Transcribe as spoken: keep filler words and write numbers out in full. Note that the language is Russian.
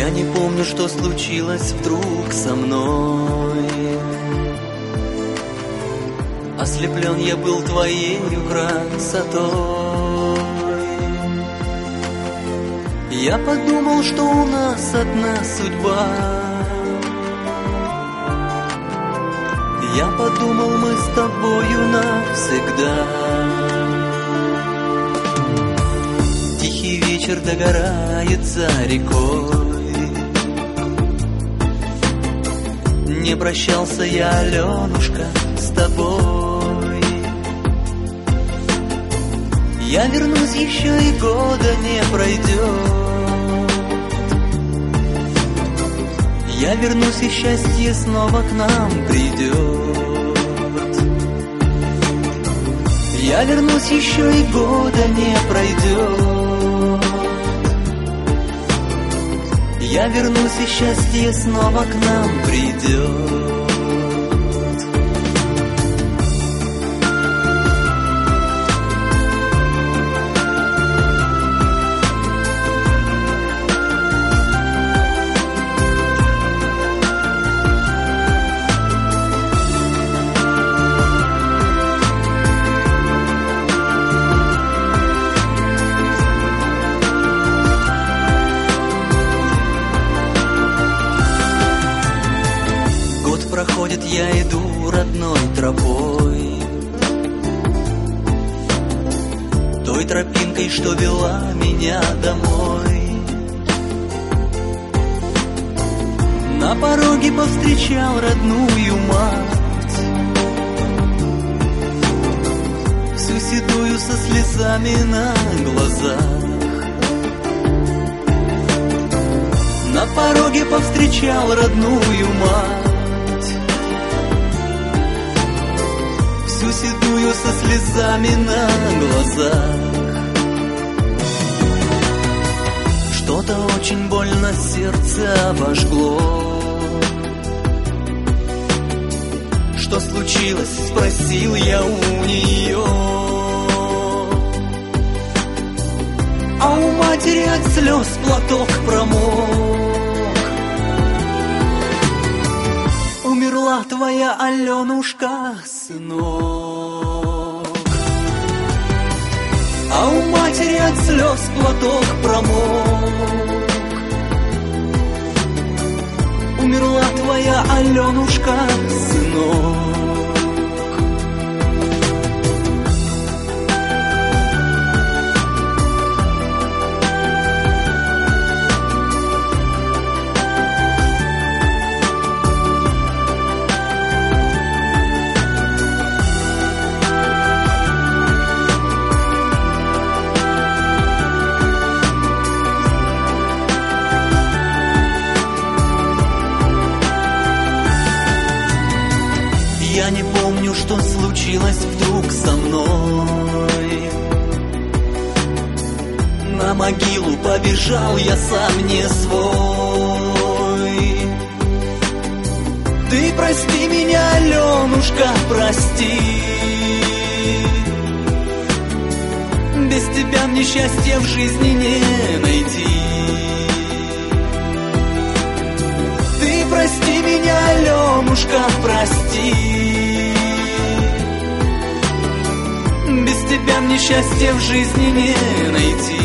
Я не помню, что случилось вдруг со мной. Ослеплен я был твоей красотой. Я подумал, что у нас одна судьба. Я подумал, мы с тобою навсегда. Тихий вечер догорает за рекой. Не прощался я, Аленушка, с тобой. Я вернусь, еще и года не пройдет. Я вернусь, и счастье снова к нам придет. Я вернусь, еще и года не пройдет. Я вернусь, и счастье снова к нам придет. Проходит, я иду родной тропой, той тропинкой, что вела меня домой. На пороге повстречал родную мать, всю седую со слезами на глазах. На пороге повстречал родную мать, всю седую со слезами на глазах. Что-то очень больно сердце обожгло. Что случилось, спросил я у нее. А у матери от слез платок промок. Умерла твоя Аленушка, сынок. А у матери от слез платок промок. Умерла твоя Аленушка, сынок. Я не помню, что случилось вдруг со мной. На могилу побежал я сам не свой. Ты прости меня, Аленушка, прости. Без тебя мне счастья в жизни не найти. Ты прости меня, Аленушка, прости. Без тебя мне счастья в жизни не найти.